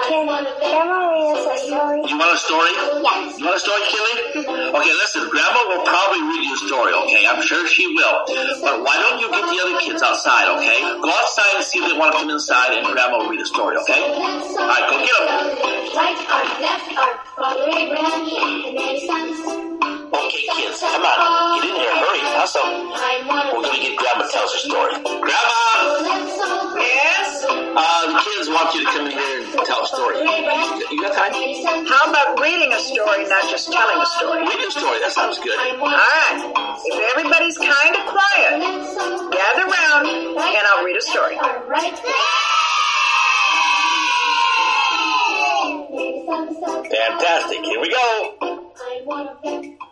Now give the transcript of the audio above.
Can Grandma read us a story? You want a story? Yes. You want a story, Kinley? Okay, listen, Grandma will probably read you a story, okay? I'm sure she will. But why don't you get the other kids outside, okay? Go outside and see if they want to come inside, and Grandma will read a story, okay? All right, go get them. Right arm, left arm, Father Abraham and many sons. Okay, kids, come on. Get in here, hurry. Hustle. We're going to get Grandma to tell us a story. Grandma! Yes? The kids want you to come in here and tell a story. You got time? How about reading a story, not just telling a story? Read a story. That sounds good. All right. If everybody's kind of quiet, gather round, and I'll read a story. Fantastic. Here we go. I want to